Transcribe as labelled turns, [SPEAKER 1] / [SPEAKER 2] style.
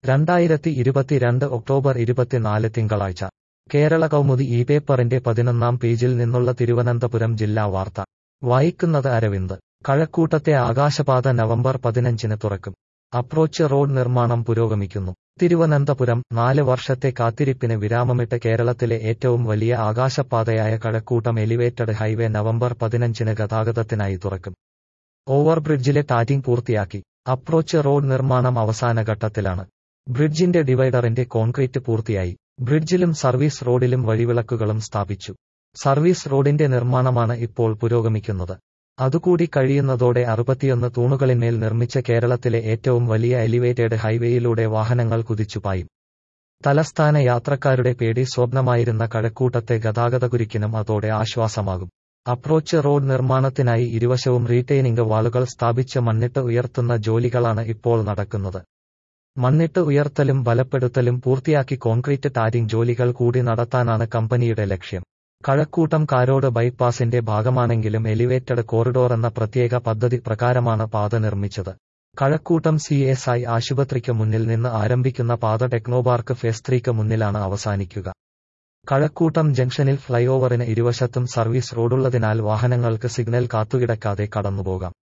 [SPEAKER 1] 2022 October 24 തിങ്കളാഴ്ച കേരള കൗമുദി ഈ പേപ്പറിന്റെ 11-ാം പേജിൽ നിന്നുള്ള തിരുവനന്തപുരം ജില്ലാ വാർത്ത വായിക്കുന്നത് അരവിന്ദ്. കഴക്കൂട്ടത്തെ ആകാശപാത നവംബർ 15-ന് തുറക്കും. അപ്രോച്ച് റോഡ് നിർമ്മാണം പുരോഗമിക്കുന്നു. തിരുവനന്തപുരം 4 വർഷത്തെ കാത്തിരിപ്പിന് വിരാമമിട്ട് കേരളത്തിലെ ഏറ്റവും വലിയ ആകാശപാതയായ കഴക്കൂട്ടം എലിവേറ്റഡ് ഹൈവേ നവംബർ 15-ന് ഗതാഗതത്തിനായി തുറക്കും. ഓവർബ്രിഡ്ജിലെ ടാറ്റിംഗ് പൂർത്തിയാക്കി. അപ്രോച്ച് റോഡ് നിർമ്മാണം അവസാന ഘട്ടത്തിലാണ്. ബ്രിഡ്ജിന്റെ ഡിവൈഡറിന്റെ കോൺക്രീറ്റ് പൂർത്തിയായി. ബ്രിഡ്ജിലും സർവീസ് റോഡിലും വഴിവിളക്കുകളും സ്ഥാപിച്ചു. സർവീസ് റോഡിന്റെ നിർമ്മാണമാണ് ഇപ്പോൾ പുരോഗമിക്കുന്നത്. അതുകൂടി കഴിയുന്നതോടെ 61 തൂണുകളിന്മേൽ നിർമ്മിച്ച കേരളത്തിലെ ഏറ്റവും വലിയ എലിവേറ്റഡ് ഹൈവേയിലൂടെ വാഹനങ്ങൾ കുതിച്ചുപായും. തലസ്ഥാന യാത്രക്കാരുടെ പേടി സ്വപ്നമായിരുന്ന കഴക്കൂട്ടത്തെ ഗതാഗതകുരുക്കിനും അതോടെ ആശ്വാസമാകും. അപ്രോച്ച് റോഡ് നിർമ്മാണത്തിനായി ഇരുവശവും റീറ്റെയിനിംഗ് വാളുകൾ സ്ഥാപിച്ച് മണ്ണിട്ട് ഉയർത്തുന്ന ജോലികളാണ് ഇപ്പോൾ നടക്കുന്നത്. മണ്ണിട്ട് ഉയർത്തലും ബലപ്പെടുത്തലും പൂർത്തിയാക്കി കോൺക്രീറ്റ് ടാരിംഗ് ജോലികൾ കൂടി നടത്താനാണ് കമ്പനിയുടെ ലക്ഷ്യം. കഴക്കൂട്ടം കാരോട് ബൈപ്പാസിന്റെ ഭാഗമാണെങ്കിലും എലിവേറ്റഡ് കോറിഡോർ എന്ന പ്രത്യേക പദ്ധതി പ്രകാരമാണ് പാത നിർമ്മിച്ചത്. കഴക്കൂട്ടം CSI ആശുപത്രിക്ക് മുന്നിൽ നിന്ന് ആരംഭിക്കുന്ന പാത ടെക്നോപാർക്ക് ഫേസ് 3ക്ക് മുന്നിലാണ് അവസാനിക്കുക. കഴക്കൂട്ടം ജംഗ്ഷനിൽ ഫ്ലൈഓവറിന് ഇരുവശത്തും സർവീസ് റോഡുള്ളതിനാൽ വാഹനങ്ങൾക്ക് സിഗ്നൽ കാത്തുകിടക്കാതെ കടന്നുപോകാം.